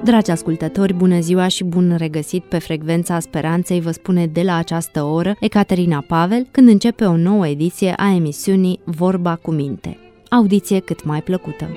Dragi ascultători, bună ziua și bun regăsit pe Frecvența Speranței, vă spune de la această oră Ecaterina Pavel, când începe o nouă ediție a emisiunii Vorba cu minte. Audiție cât mai plăcută!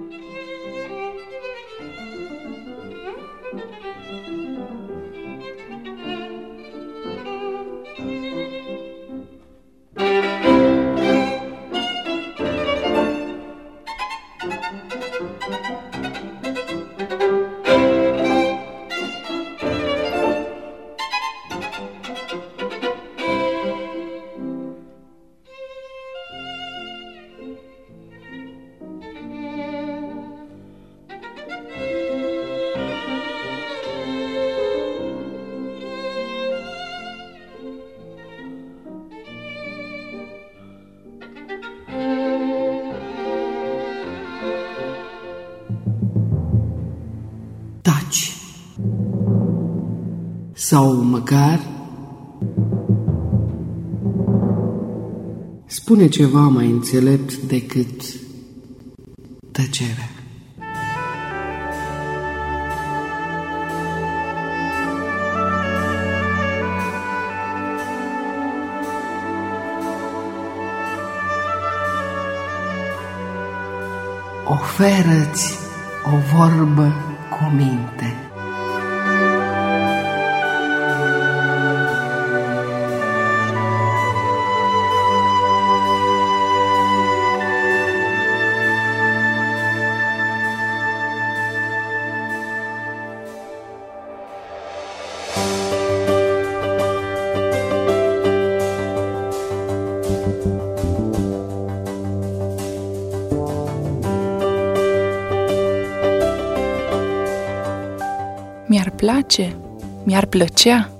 Taci, sau măcar spune ceva mai înțelept decât tăcerea. Oferă-ți o vorbă cu minte. Mi-ar place, mi-ar plăcea.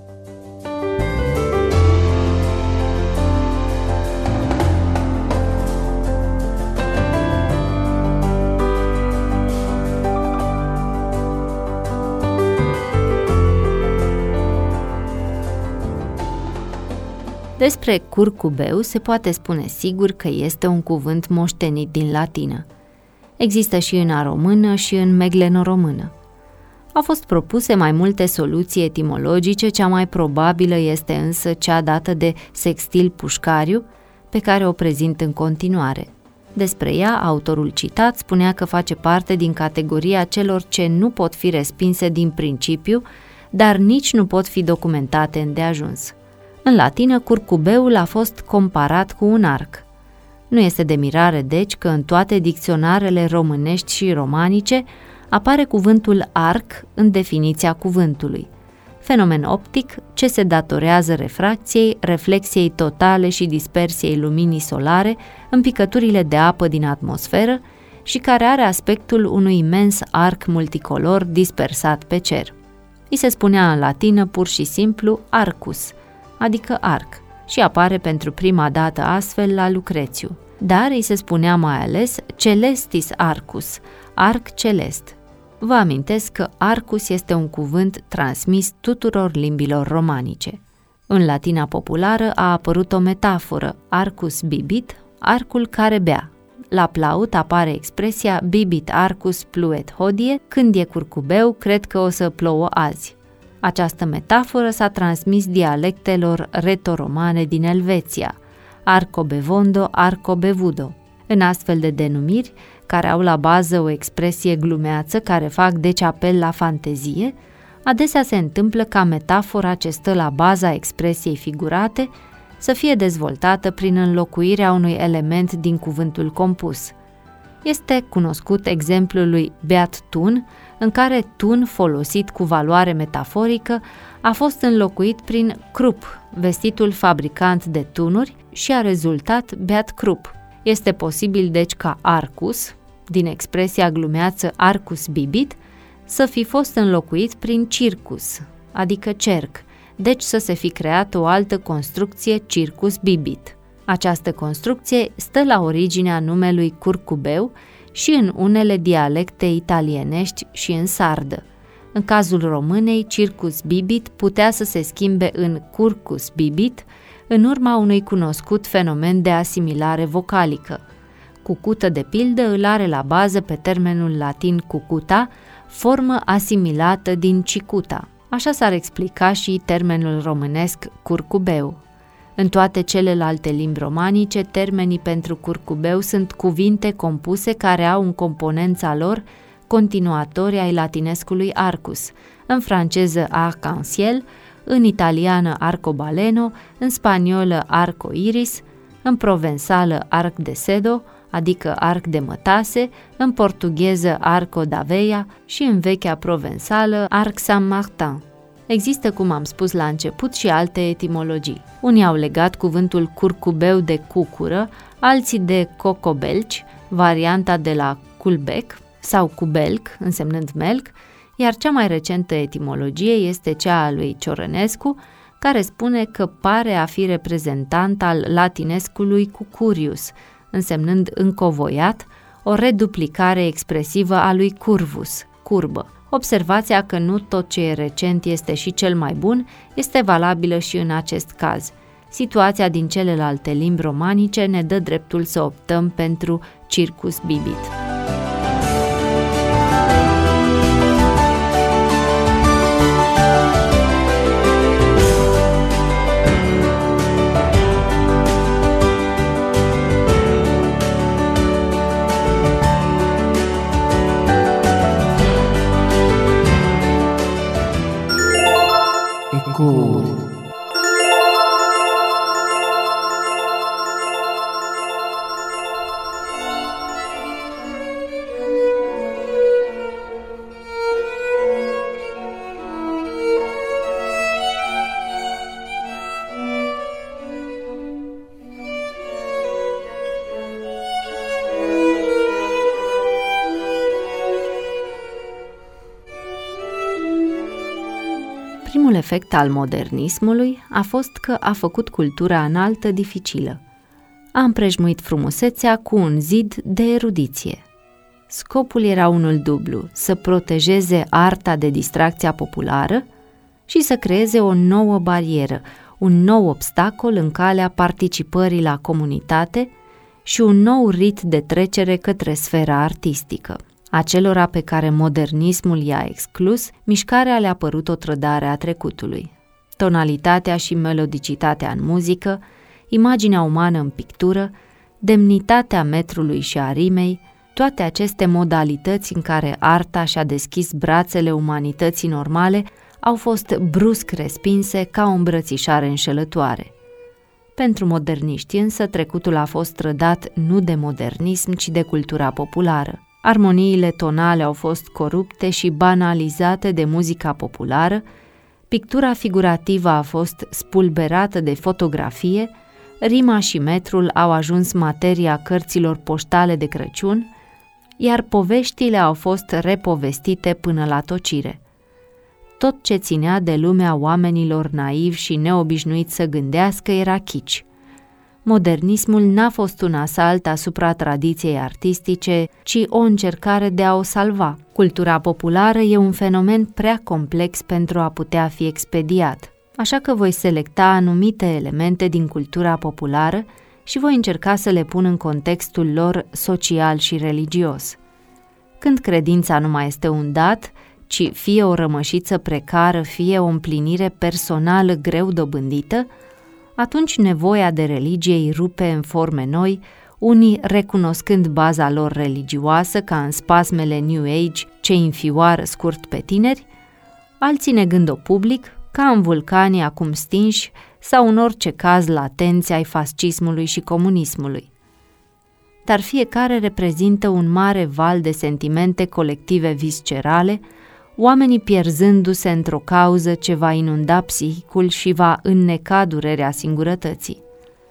Despre curcubeu se poate spune sigur că este un cuvânt moștenit din latină. Există și în aromână și în meglenoromână. Au fost propuse mai multe soluții etimologice, cea mai probabilă este însă cea dată de Sextil Pușcariu, pe care o prezint în continuare. Despre ea, autorul citat spunea că face parte din categoria celor ce nu pot fi respinse din principiu, dar nici nu pot fi documentate îndeajuns. În latină, curcubeul a fost comparat cu un arc. Nu este de mirare, deci, că în toate dicționarele românești și romanice apare cuvântul arc în definiția cuvântului. Fenomen optic ce se datorează refracției, reflexiei totale și dispersiei luminii solare în picăturile de apă din atmosferă și care are aspectul unui imens arc multicolor dispersat pe cer. I se spunea în latină pur și simplu arcus, adică arc, și apare pentru prima dată astfel la Lucrețiu. Dar îi se spunea mai ales celestis arcus, arc celest. Vă amintesc că arcus este un cuvânt transmis tuturor limbilor romanice. În latina populară a apărut o metaforă, arcus bibit, arcul care bea. La Plaut apare expresia bibit arcus pluet hodie, când e curcubeu, cred că o să plouă azi. Această metaforă s-a transmis dialectelor retoromane din Elveția, arco bevondo, arco bevudo. În astfel de denumiri, care au la bază o expresie glumeață care fac deci apel la fantezie, adesea se întâmplă ca metafora ce stă la baza expresiei figurate să fie dezvoltată prin înlocuirea unui element din cuvântul compus. Este cunoscut exemplul lui beat tun, în care tun folosit cu valoare metaforică a fost înlocuit prin crup, vestitul fabricant de tunuri, și a rezultat beat crup. Este posibil deci ca arcus, din expresia glumeață arcus bibit, să fi fost înlocuit prin circus, adică cerc, deci să se fi creat o altă construcție circus bibit. Această construcție stă la originea numelui curcubeu și în unele dialecte italienești și în sardă. În cazul românei, circus bibit putea să se schimbe în curcus bibit în urma unui cunoscut fenomen de asimilare vocalică. Cucută, de pildă, îl are la bază pe termenul latin cucuta, formă asimilată din cicuta. Așa s-ar explica și termenul românesc curcubeu. În toate celelalte limbi romanice, termenii pentru curcubeu sunt cuvinte compuse care au în componența lor continuatori ai latinescului arcus, în franceză arc-en-ciel, în italiană arcobaleno, în spaniolă arco iris, în provençală arc de cedo, adică arc de mătase, în portugheză arco da veia și în vechea provençală arc Saint-Martin. Există, cum am spus la început, și alte etimologii. Unii au legat cuvântul curcubeu de cucură, alții de cocobelci, varianta de la culbec, sau cubelc, însemnând melc, iar cea mai recentă etimologie este cea a lui Ciorănescu, care spune că pare a fi reprezentant al latinescului cucurius, însemnând încovoiat, o reduplicare expresivă a lui curvus, curbă. Observația că nu tot ce e recent este și cel mai bun este valabilă și în acest caz. Situația din celelalte limbi romanice ne dă dreptul să optăm pentru circus bibit. Ecouri. Primul efect al modernismului a fost că a făcut cultura înaltă dificilă. A împrejmuit frumusețea cu un zid de erudiție. Scopul era unul dublu, să protejeze arta de distracția populară și să creeze o nouă barieră, un nou obstacol în calea participării la comunitate și un nou rit de trecere către sfera artistică. Acelora pe care modernismul i-a exclus, mișcarea le-a părut o trădare a trecutului. Tonalitatea și melodicitatea în muzică, imaginea umană în pictură, demnitatea metrului și a rimei, toate aceste modalități în care arta și-a deschis brațele umanității normale au fost brusc respinse ca o îmbrățișare înșelătoare. Pentru moderniști însă trecutul a fost trădat nu de modernism, ci de cultura populară. Armoniile tonale au fost corupte și banalizate de muzica populară, pictura figurativă a fost spulberată de fotografie, rima și metrul au ajuns materia cărților poștale de Crăciun, iar poveștile au fost repovestite până la tocire. Tot ce ținea de lumea oamenilor naivi și neobișnuiți să gândească era kitsch. Modernismul n-a fost un asalt asupra tradiției artistice, ci o încercare de a o salva. Cultura populară e un fenomen prea complex pentru a putea fi expediat, așa că voi selecta anumite elemente din cultura populară și voi încerca să le pun în contextul lor social și religios. Când credința nu mai este un dat, ci fie o rămășiță precară, fie o împlinire personală greu dobândită, atunci nevoia de religie îi rupe în forme noi, unii recunoscând baza lor religioasă ca în spasmele New Age ce înfioară scurt pe tineri, alții negând-o public, ca în vulcanii acum stinși sau în orice caz latenți ai fascismului și comunismului. Dar fiecare reprezintă un mare val de sentimente colective viscerale, oamenii pierzându-se într-o cauză ce va inunda psihicul și va înneca durerea singurătății.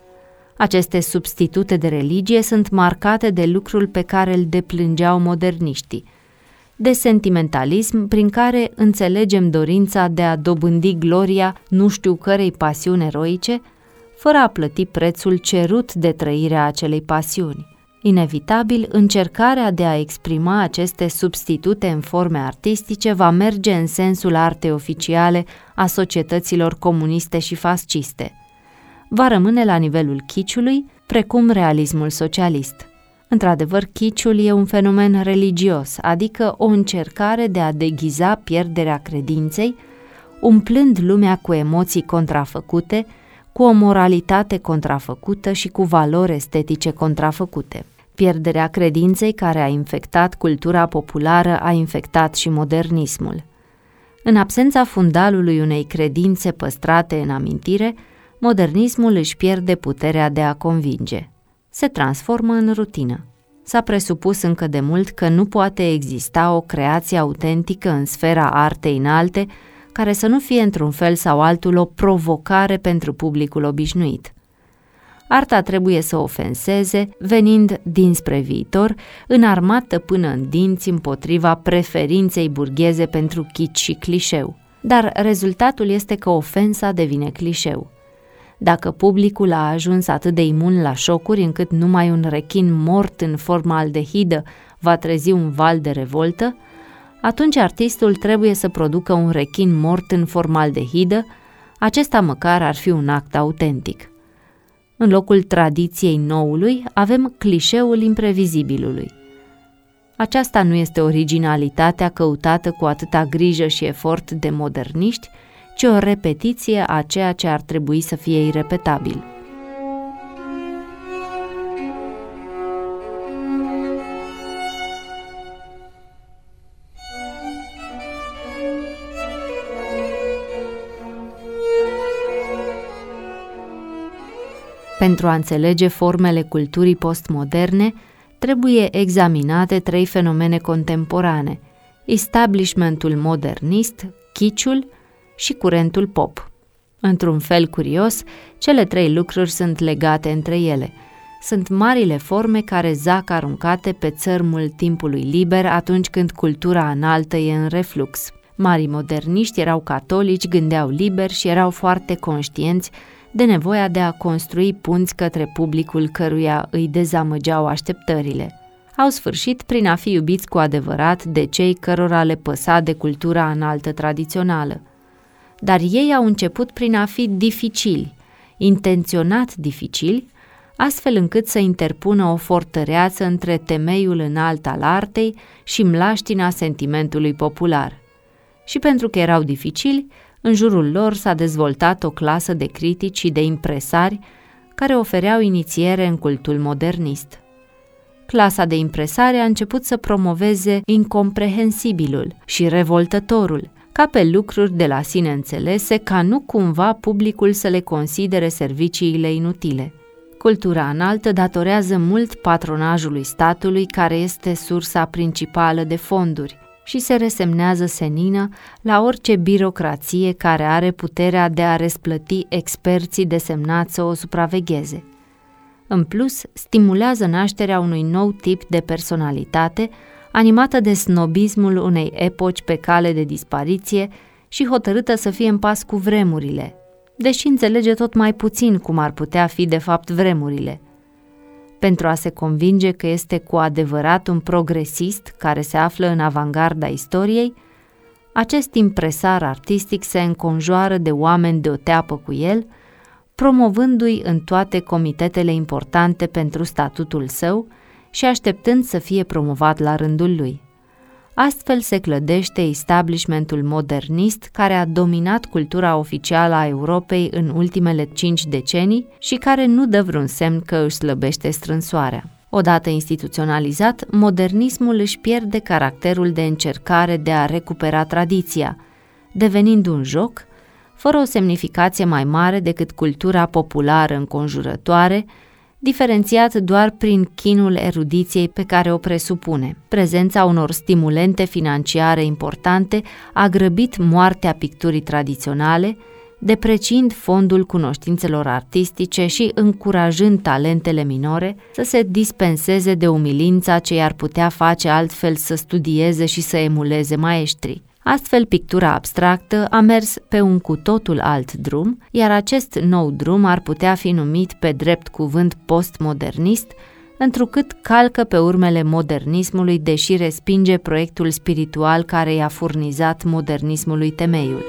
Aceste substitute de religie sunt marcate de lucrul pe care îl deplângeau moderniștii, de sentimentalism prin care înțelegem dorința de a dobândi gloria nu știu cărei pasiuni eroice, fără a plăti prețul cerut de trăirea acelei pasiuni. Inevitabil, încercarea de a exprima aceste substitute în forme artistice va merge în sensul artei oficiale a societăților comuniste și fasciste. Va rămâne la nivelul kitschului, precum realismul socialist. Într-adevăr, chiciul e un fenomen religios, adică o încercare de a deghiza pierderea credinței, umplând lumea cu emoții contrafăcute, cu o moralitate contrafăcută și cu valori estetice contrafăcute. Pierderea credinței care a infectat cultura populară a infectat și modernismul. În absența fundalului unei credințe păstrate în amintire, modernismul își pierde puterea de a convinge. Se transformă în rutină. S-a presupus încă de mult că nu poate exista o creație autentică în sfera artei înalte, care să nu fie într-un fel sau altul o provocare pentru publicul obișnuit. Arta trebuie să ofenseze, venind dinspre viitor, înarmată până în dinți împotriva preferinței burgheze pentru kitsch și clișeu. Dar rezultatul este că ofensa devine clișeu. Dacă publicul a ajuns atât de imun la șocuri încât numai un rechin mort în formaldehidă va trezi un val de revoltă, atunci artistul trebuie să producă un rechin mort în formaldehidă, acesta măcar ar fi un act autentic. În locul tradiției noului avem clișeul imprevizibilului. Aceasta nu este originalitatea căutată cu atâta grijă și efort de moderniști, ci o repetiție a ceea ce ar trebui să fie irepetabil. Pentru a înțelege formele culturii postmoderne, trebuie examinate 3 fenomene contemporane: establishmentul modernist, kitschul și curentul pop. Într-un fel curios, cele 3 lucruri sunt legate între ele. Sunt marile forme care zac aruncate pe țărmul timpului liber atunci când cultura înaltă e în reflux. Marii moderniști erau catolici, gândeau liber și erau foarte conștienți de nevoia de a construi punți către publicul căruia îi dezamăgeau așteptările. Au sfârșit prin a fi iubiți cu adevărat de cei cărora le păsa de cultura înaltă tradițională. Dar ei au început prin a fi dificili, intenționat dificili, astfel încât să interpună o fortăreață între temeiul înalt al artei și mlaștina sentimentului popular. Și pentru că erau dificili, în jurul lor s-a dezvoltat o clasă de critici și de impresari care ofereau inițiere în cultul modernist. Clasa de impresari a început să promoveze incomprehensibilul și revoltătorul, ca pe lucruri de la sine înțelese, ca nu cumva publicul să le considere serviciile inutile. Cultura înaltă datorează mult patronajului statului, care este sursa principală de fonduri, și se resemnează senină la orice birocrație care are puterea de a răsplăti experții desemnați să o supravegheze. În plus, stimulează nașterea unui nou tip de personalitate, animată de snobismul unei epoci pe cale de dispariție și hotărâtă să fie în pas cu vremurile, deși înțelege tot mai puțin cum ar putea fi de fapt vremurile. Pentru a se convinge că este cu adevărat un progresist care se află în avangarda istoriei, acest impresar artistic se înconjoară de oameni de o teapă cu el, promovându-i în toate comitetele importante pentru statutul său și așteptând să fie promovat la rândul lui. Astfel se clădește establishmentul modernist care a dominat cultura oficială a Europei în ultimele 5 decenii și care nu dă vreun semn că își slăbește strânsoarea. Odată instituționalizat, modernismul își pierde caracterul de încercare de a recupera tradiția, devenind un joc, fără o semnificație mai mare decât cultura populară înconjurătoare, diferențiat doar prin chinul erudiției pe care o presupune. Prezența unor stimulente financiare importante a grăbit moartea picturii tradiționale, depreciind fondul cunoștințelor artistice și încurajând talentele minore să se dispenseze de umilința ce i-ar putea face altfel să studieze și să emuleze maestrii. Astfel, pictura abstractă a mers pe un cu totul alt drum, iar acest nou drum ar putea fi numit pe drept cuvânt postmodernist, întrucât calcă pe urmele modernismului, deși respinge proiectul spiritual care i-a furnizat modernismului temeiul.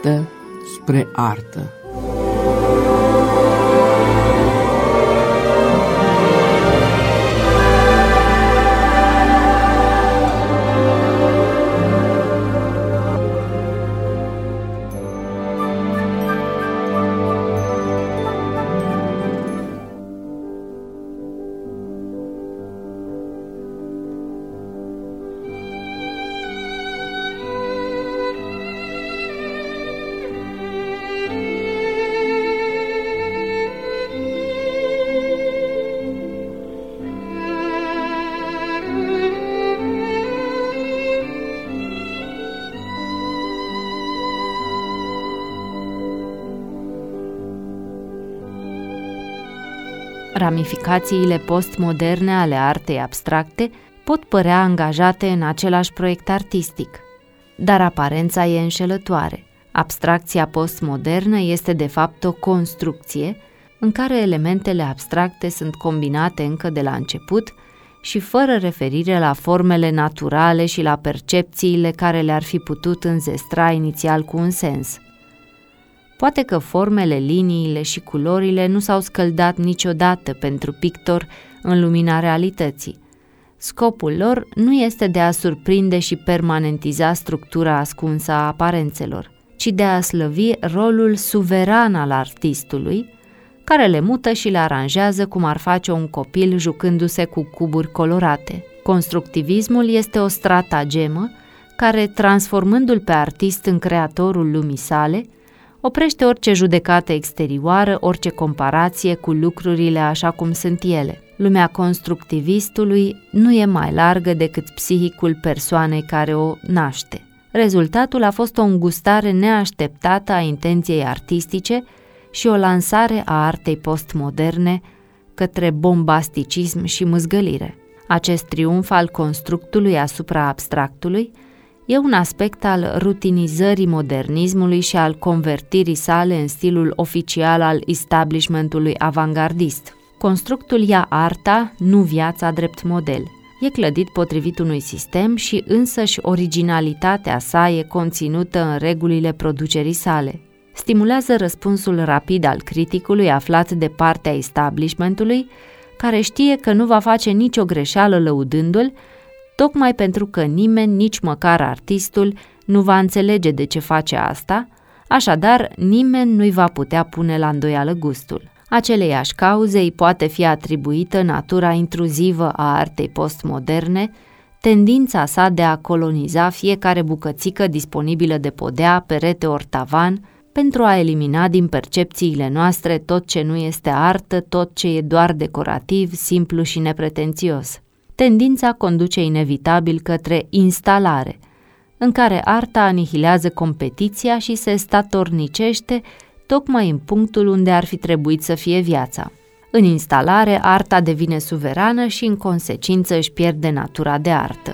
artă spre artă. Ramificațiile postmoderne ale artei abstracte pot părea angajate în același proiect artistic, dar aparența e înșelătoare. Abstracția postmodernă este de fapt o construcție în care elementele abstracte sunt combinate încă de la început și fără referire la formele naturale și la percepțiile care le-ar fi putut înzestra inițial cu un sens. Poate că formele, liniile și culorile nu s-au scăldat niciodată pentru pictor în lumina realității. Scopul lor nu este de a surprinde și permanentiza structura ascunsă a aparențelor, ci de a slăvi rolul suveran al artistului, care le mută și le aranjează cum ar face un copil jucându-se cu cuburi colorate. Constructivismul este o stratagemă care, transformându-l pe artist în creatorul lumii sale, oprește orice judecată exterioară, orice comparație cu lucrurile așa cum sunt ele. Lumea constructivistului nu e mai largă decât psihicul persoanei care o naște. Rezultatul a fost o îngustare neașteptată a intenției artistice și o lansare a artei postmoderne către bombasticism și mâzgălire. Acest triumf al constructului asupra abstractului e un aspect al rutinizării modernismului și al convertirii sale în stilul oficial al establishmentului avangardist. Constructul ia arta, nu viața, drept model. E clădit potrivit unui sistem și însăși originalitatea sa e conținută în regulile producerii sale. Stimulează răspunsul rapid al criticului aflat de partea establishmentului, care știe că nu va face nicio greșeală lăudându-l, tocmai pentru că nimeni, nici măcar artistul, nu va înțelege de ce face asta, așadar nimeni nu-i va putea pune la îndoială gustul. Aceleiași cauze îi poate fi atribuită natura intruzivă a artei postmoderne, tendința sa de a coloniza fiecare bucățică disponibilă de podea, perete ori tavan, pentru a elimina din percepțiile noastre tot ce nu este artă, tot ce e doar decorativ, simplu și nepretențios. Tendința conduce inevitabil către instalare, în care arta anihilează competiția și se statornicește tocmai în punctul unde ar fi trebuit să fie viața. În instalare, arta devine suverană și în consecință își pierde natura de artă.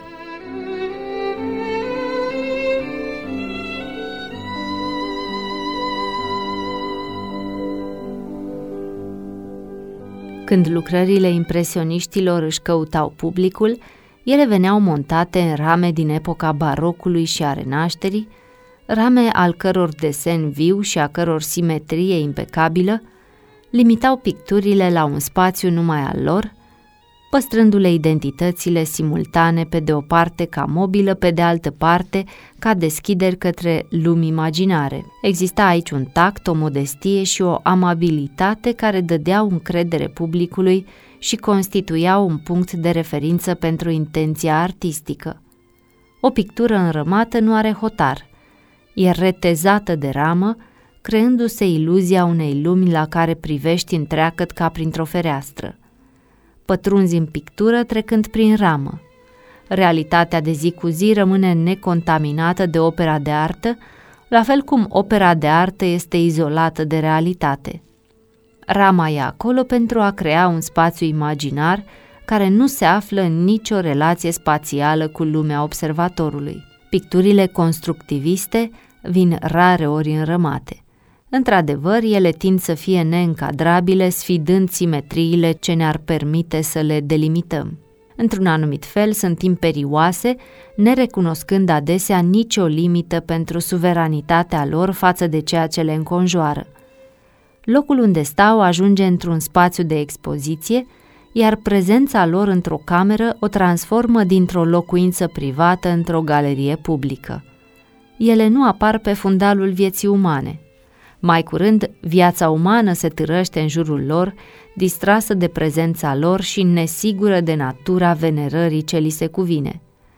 Când lucrările impresioniștilor își căutau publicul, ele veneau montate în rame din epoca barocului și a renașterii, rame al căror desen viu și a căror simetrie impecabilă limitau picturile la un spațiu numai al lor, păstrându-le identitățile simultane pe de o parte ca mobilă, pe de altă parte ca deschideri către lumi imaginare. Exista aici un tact, o modestie și o amabilitate care dădeau încredere publicului și constituiau un punct de referință pentru intenția artistică. O pictură înrămată nu are hotar, e retezată de ramă, creându-se iluzia unei lumi la care privești întreagăt ca printr-o fereastră. Pătrunzi în pictură trecând prin ramă. Realitatea de zi cu zi rămâne necontaminată de opera de artă, la fel cum opera de artă este izolată de realitate. Rama e acolo pentru a crea un spațiu imaginar care nu se află în nicio relație spațială cu lumea observatorului. Picturile constructiviste vin rare ori înrămate. Într-adevăr, ele tind să fie neîncadrabile, sfidând simetriile ce ne-ar permite să le delimităm. într-un anumit fel sunt imperioase, nerecunoscând adesea nicio limită pentru suveranitatea lor față de ceea ce le înconjoară. Locul unde stau ajunge într-un spațiu de expoziție, iar prezența lor într-o cameră o transformă dintr-o locuință privată într-o galerie publică. Ele nu apar pe fundalul vieții umane. Mai curând, viața umană se târăște în jurul lor, distrasă de prezența lor și nesigură de natura venerării ce li se cuvine.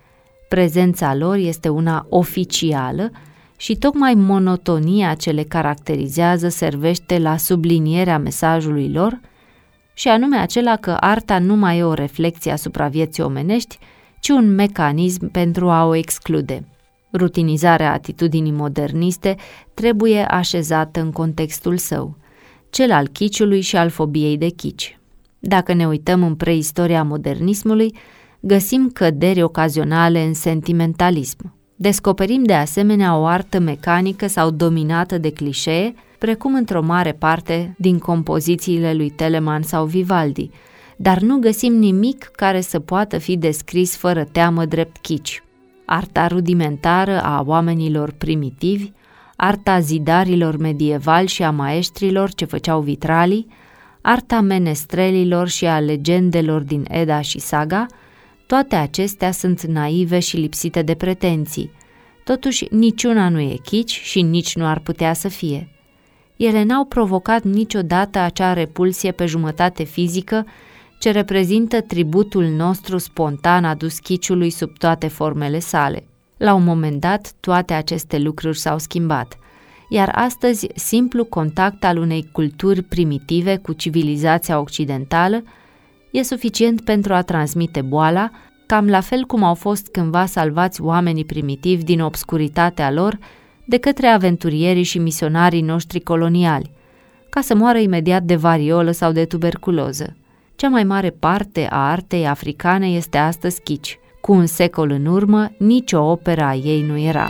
Prezența lor este una oficială și tocmai monotonia ce le caracterizează servește la sublinierea mesajului lor, și anume acela că arta nu mai e o reflecție asupra vieții omenești, ci un mecanism pentru a o exclude. Rutinizarea atitudinii moderniste trebuie așezată în contextul său, cel al chiciului și al fobiei de chici. Dacă ne uităm în preistoria modernismului, găsim căderi ocazionale în sentimentalism. Descoperim de asemenea o artă mecanică sau dominată de clișee, precum într-o mare parte din compozițiile lui Telemann sau Vivaldi, dar nu găsim nimic care să poată fi descris fără teamă drept chici. Arta rudimentară a oamenilor primitivi, arta zidarilor medievali și a maestrilor ce făceau vitralii, arta menestrelilor și a legendelor din Edda și Saga, toate acestea sunt naive și lipsite de pretenții. Totuși, niciuna nu e chici și nici nu ar putea să fie. Ele n-au provocat niciodată acea repulsie pe jumătate fizică ce reprezintă tributul nostru spontan adus chiciului sub toate formele sale. La un moment dat, toate aceste lucruri s-au schimbat, iar astăzi simplu contact al unei culturi primitive cu civilizația occidentală e suficient pentru a transmite boala, cam la fel cum au fost cândva salvați oamenii primitivi din obscuritatea lor de către aventurierii și misionarii noștri coloniali, ca să moară imediat de variolă sau de tuberculoză. Cea mai mare parte a artei africane este astăzi chici. Cu un secol în urmă, nicio operă a ei nu era.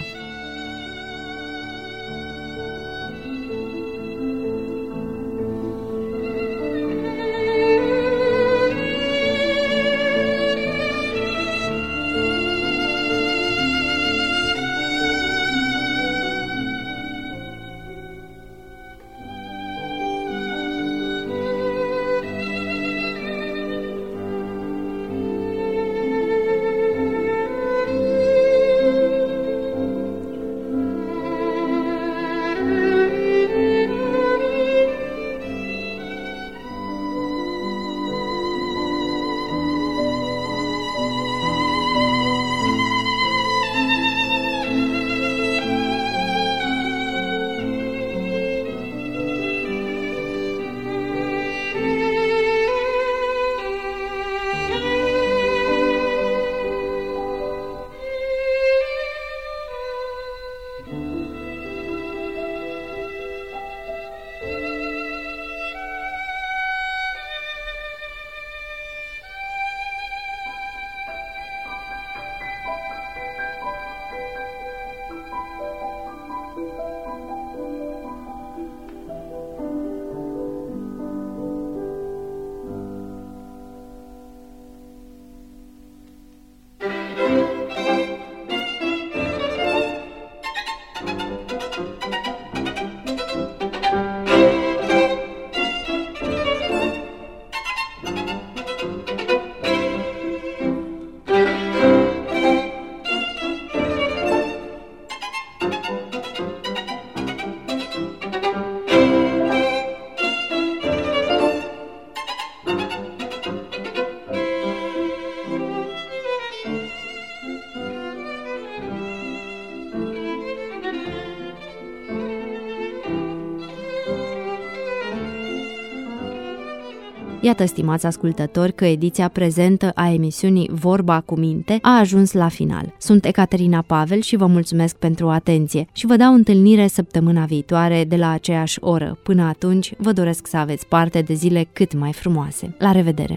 Iată, stimați ascultători, că ediția prezentă a emisiunii Vorba cu Minte a ajuns la final. Sunt Ecaterina Pavel și vă mulțumesc pentru atenție și vă dau întâlnire săptămâna viitoare de la aceeași oră. Până atunci, vă doresc să aveți parte de zile cât mai frumoase. La revedere!